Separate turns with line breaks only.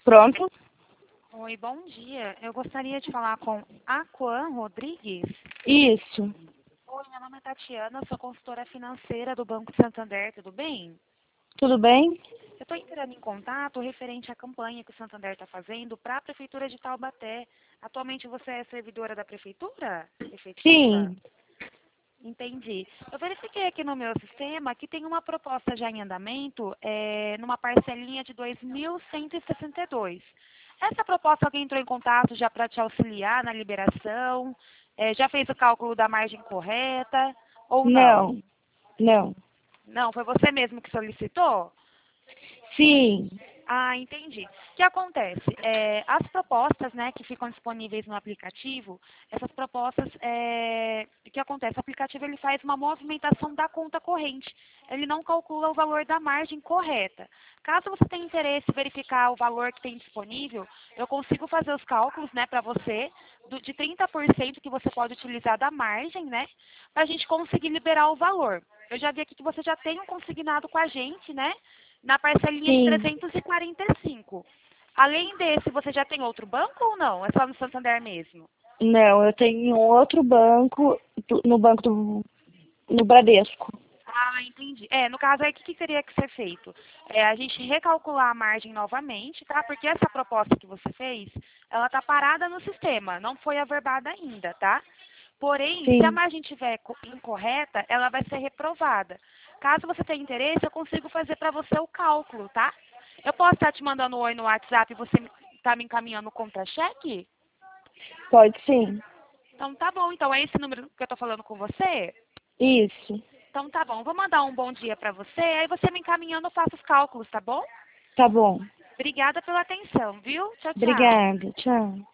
Pronto?
Oi, bom dia. Eu gostaria de falar com Aquan Rodrigues.
Isso.
Oi, meu nome é Tatiana, eu sou consultora financeira do Banco Santander, tudo bem?
Tudo bem?
Eu estou entrando em contato referente à campanha que o Santander está fazendo para a Prefeitura de Taubaté. Atualmente você é servidora da Prefeitura? Efetiva?
Sim.
Entendi. Eu verifiquei aqui no meu sistema que tem uma proposta já em andamento, numa parcelinha de 2.162. Essa proposta alguém entrou em contato já para te auxiliar na liberação? Já fez o cálculo da margem correta ou não?
Não. Não.
Não, foi você mesmo que solicitou?
Sim.
Ah, entendi. O que acontece? As propostas, né, que ficam disponíveis no aplicativo, essas propostas, o que acontece? O aplicativo ele faz uma movimentação da conta corrente. Ele não calcula o valor da margem correta. Caso você tenha interesse em verificar o valor que tem disponível, eu consigo fazer os cálculos, né, para você, de 30% que você pode utilizar da margem, né, para a gente conseguir liberar o valor. Eu já vi aqui que você já tem um consignado com a gente, né? Na parcelinha de
Sim.
345. Além desse, você já tem outro banco ou não? É só no Santander mesmo?
Não, eu tenho outro banco, no Bradesco.
Ah, entendi. No caso aí, o que teria que ser feito? A gente recalcular a margem novamente, tá? Porque essa proposta que você fez, ela tá parada no sistema, não foi averbada ainda, tá? Porém, se a
Sim.
margem estiver incorreta, ela vai ser reprovada. Caso você tenha interesse, eu consigo fazer para você o cálculo, tá? Eu posso estar te mandando um oi no WhatsApp e você está me encaminhando o contra-cheque?
Pode sim.
Então tá bom. Então é esse número que eu estou falando com você?
Isso.
Então tá bom. Vou mandar um bom dia para você, aí você me encaminhando, eu faço os cálculos, tá bom?
Tá bom.
Obrigada pela atenção, viu? Tchau, tchau.
Obrigada. Tchau.